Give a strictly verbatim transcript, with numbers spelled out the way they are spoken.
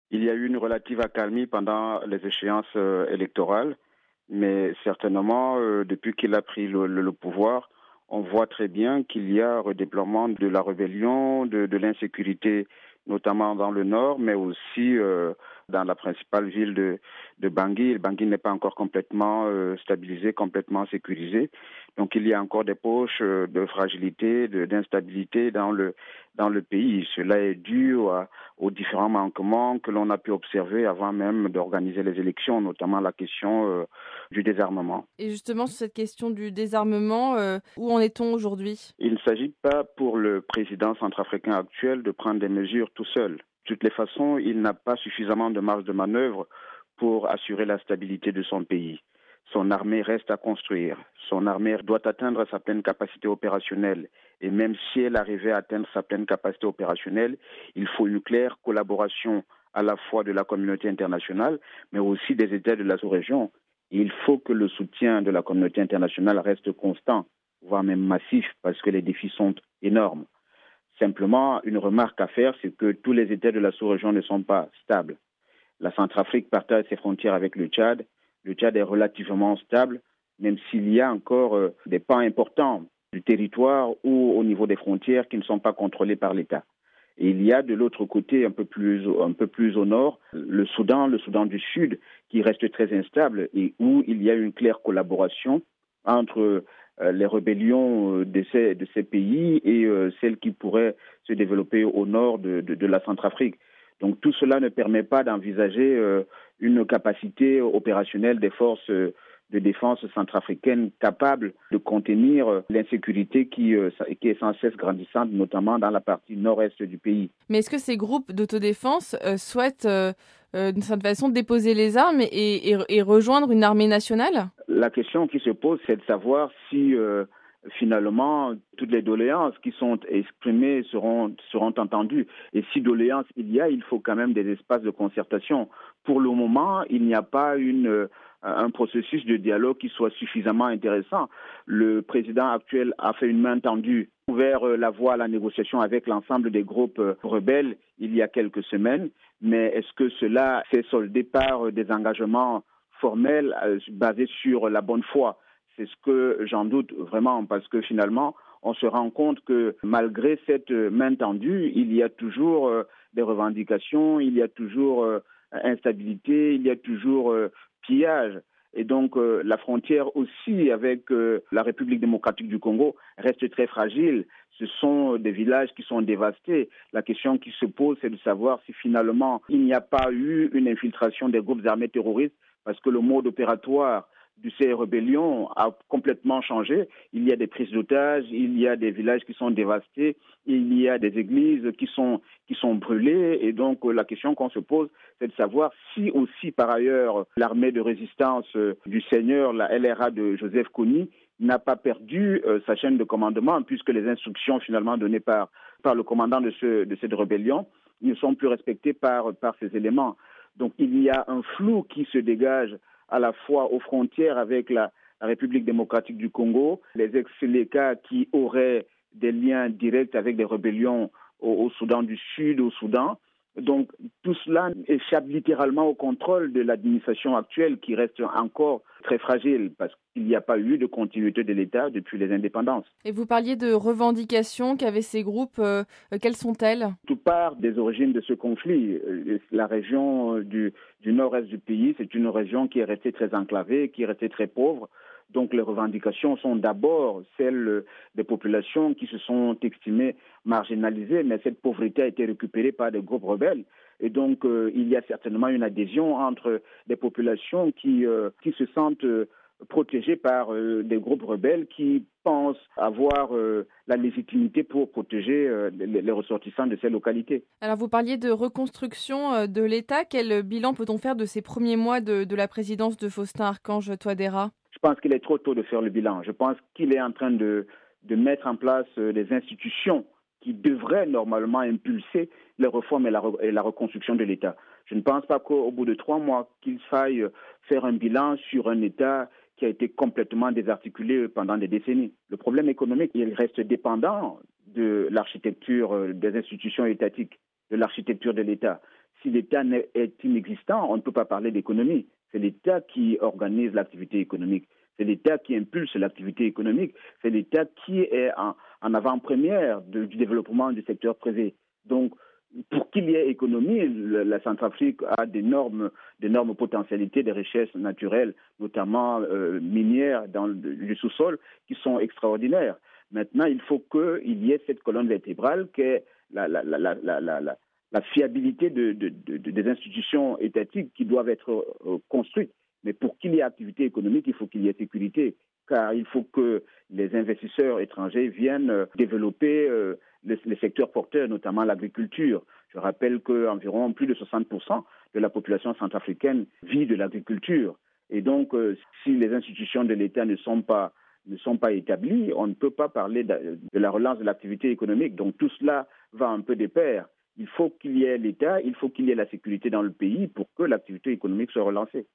Il y a eu une relative accalmie pendant les échéances euh, électorales, mais certainement, euh, depuis qu'il a pris le, le, le pouvoir, on voit très bien qu'il y a un redéploiement de la rébellion, de, de l'insécurité, notamment dans le nord, mais aussi euh, dans la principale ville de, de Bangui. Bangui n'est pas encore complètement euh, stabilisé, complètement sécurisé. Donc il y a encore des poches euh, de fragilité, de, d'instabilité dans le, dans le pays. Cela est dû à, aux différents manquements que l'on a pu observer avant même d'organiser les élections, notamment la question euh, du désarmement. Et justement, sur cette question du désarmement, euh, où en est-on aujourd'hui? Il ne s'agit pas pour le président centrafricain actuel de prendre des mesures tout seul. De toutes les façons, il n'a pas suffisamment de marge de manœuvre pour assurer la stabilité de son pays. Son armée reste à construire. Son armée doit atteindre sa pleine capacité opérationnelle. Et même si elle arrivait à atteindre sa pleine capacité opérationnelle, il faut une claire collaboration à la fois de la communauté internationale, mais aussi des États de la sous-région. Il faut que le soutien de la communauté internationale reste constant, voire même massif, parce que les défis sont énormes. Simplement, une remarque à faire, c'est que tous les États de la sous-région ne sont pas stables. La Centrafrique partage ses frontières avec le Tchad. Le Tchad est relativement stable, même s'il y a encore euh, des pans importants du territoire ou au niveau des frontières qui ne sont pas contrôlés par l'État. Et il y a de l'autre côté, un peu plus, un peu plus au nord, le Soudan, le Soudan du Sud, qui reste très instable et où il y a une claire collaboration entre euh, les rébellions de ces, de ces pays et euh, celles qui pourraient se développer au nord de, de, de la Centrafrique. Donc tout cela ne permet pas d'envisager euh, une capacité opérationnelle des forces euh, de défense centrafricaines capables de contenir euh, l'insécurité qui, euh, qui est sans cesse grandissante, notamment dans la partie nord-est du pays. Mais est-ce que ces groupes d'autodéfense euh, souhaitent euh, euh, d'une certaine façon déposer les armes et, et, et rejoindre une armée nationale? La question qui se pose, c'est de savoir si euh, finalement toutes les doléances qui sont exprimées seront, seront entendues. Et si doléances il y a, il faut quand même des espaces de concertation. Pour le moment, il n'y a pas une, un processus de dialogue qui soit suffisamment intéressant. Le président actuel a fait une main tendue, ouvert la voie à la négociation avec l'ensemble des groupes rebelles il y a quelques semaines. Mais est-ce que cela s'est soldé par des engagements formel euh, basé sur la bonne foi? C'est ce que j'en doute vraiment, parce que finalement, on se rend compte que malgré cette main tendue, il y a toujours euh, des revendications, il y a toujours euh, instabilité, il y a toujours euh, pillage. Et donc, euh, la frontière aussi avec euh, la République démocratique du Congo reste très fragile. Ce sont des villages qui sont dévastés. La question qui se pose, c'est de savoir si finalement, il n'y a pas eu une infiltration des groupes armés terroristes, parce que le mode opératoire de ces rébellions a complètement changé. Il y a des prises d'otages, il y a des villages qui sont dévastés, il y a des églises qui sont, qui sont brûlées. Et donc, la question qu'on se pose, c'est de savoir si aussi, par ailleurs, l'armée de résistance du Seigneur, la L R A de Joseph Kony, n'a pas perdu euh, sa chaîne de commandement, puisque les instructions finalement données par, par le commandant de, ce, de cette rébellion ne sont plus respectées par, par ces éléments. Donc il y a un flou qui se dégage à la fois aux frontières avec la, la République démocratique du Congo, les ex-Séléka qui auraient des liens directs avec des rébellions au, au Soudan du Sud, au Soudan. Donc tout cela échappe littéralement au contrôle de l'administration actuelle qui reste encore très fragile parce qu'il n'y a pas eu de continuité de l'État depuis les indépendances. Et vous parliez de revendications qu'avaient ces groupes, euh, quelles sont-elles? Tout part des origines de ce conflit. La région du, du nord-est du pays, c'est une région qui est restée très enclavée, qui est restée très pauvre. Donc les revendications sont d'abord celles des populations qui se sont estimées marginalisées, mais cette pauvreté a été récupérée par des groupes rebelles. Et donc euh, il y a certainement une adhésion entre des populations qui, euh, qui se sentent euh, protégées par euh, des groupes rebelles qui pensent avoir euh, la légitimité pour protéger euh, les, les ressortissants de ces localités. Alors vous parliez de reconstruction euh, de l'État. Quel bilan peut-on faire de ces premiers mois de, de la présidence de Faustin-Archange Touadéra? Je pense qu'il est trop tôt de faire le bilan. Je pense qu'il est en train de, de mettre en place euh, des institutions qui devraient normalement impulser les réformes et la, et la reconstruction de l'État. Je ne pense pas qu'au bout de trois mois, qu'il faille faire un bilan sur un État qui a été complètement désarticulé pendant des décennies. Le problème économique, il reste dépendant de l'architecture des institutions étatiques, de l'architecture de l'État. si l'État est inexistant, on ne peut pas parler d'économie. C'est l'État qui organise l'activité économique. C'est l'État qui impulse l'activité économique. C'est l'État qui est en, en avant-première de, du développement du secteur privé. Donc, pour qu'il y ait économie, le, la Centrafrique a d'énormes, d'énormes potentialités de richesses naturelles, notamment euh, minières dans le, le sous-sol, qui sont extraordinaires. Maintenant, il faut qu'il y ait cette colonne vertébrale qui est la, la, la, la, la, la, la, la fiabilité de, de, de, de, des institutions étatiques qui doivent être euh, construites. Mais pour qu'il y ait activité économique, il faut qu'il y ait sécurité, car il faut que les investisseurs étrangers viennent euh, développer euh, les, les secteurs porteurs, notamment l'agriculture. Je rappelle qu'environ plus de soixante pour cent de la population centrafricaine vit de l'agriculture. Et donc, euh, si les institutions de l'État ne sont pas, ne sont pas établies, on ne peut pas parler de, de la relance de l'activité économique. Donc, tout cela va un peu de pair. Il faut qu'il y ait l'État, il faut qu'il y ait la sécurité dans le pays pour que l'activité économique soit relancée.